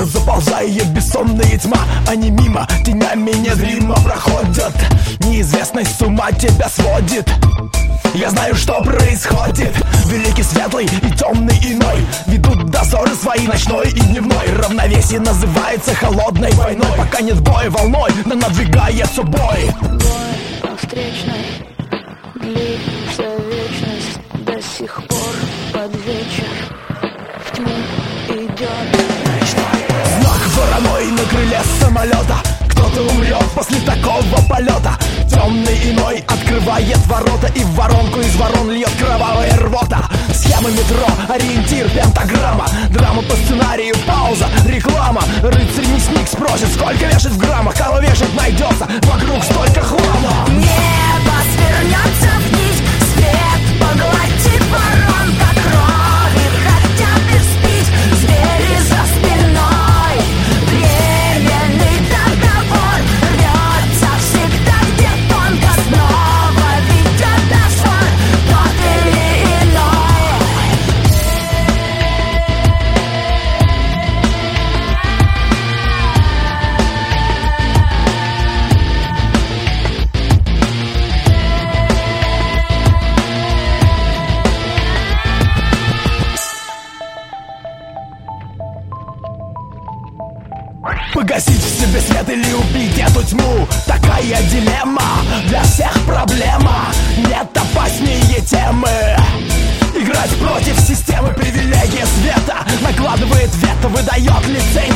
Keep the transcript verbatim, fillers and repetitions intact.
заползает бессонная тьма. Они мимо, тенями незримо проходят. Неизвестность с ума тебя сводит. Я знаю, что происходит. Великий светлый и темный иной ведут дозоры свои ночной и дневной. Равновесие называется холодной войной. Пока нет боя волной, но надвигается бой. Бой по встречной длится вечность. До сих пор под вечер в тьму идет. Знак вороной на крыле самолета. Кто-то умрет после такого полета. Темный иной открывает ворота, и в воронку из ворон льет кровавая рвота. Схема метро, ориентир, пентаграмма. Драма по сценарию, пауза, реклама. Рыцарь-мясник спросит, сколько вешать в граммах. Кого вешать найдется, вокруг столько хлама. Небо свернется вниз, свет поглотит ворон, как крови хотят испить звери за спиной. Временный договор рвется всегда, где тонко снова ведет на свой тот или иной. Погасить в себе свет или убить эту тьму. Такая дилемма, для всех проблема. Нет опаснее темы. Играть против системы, привилегия света накладывает вето, выдает лицензию.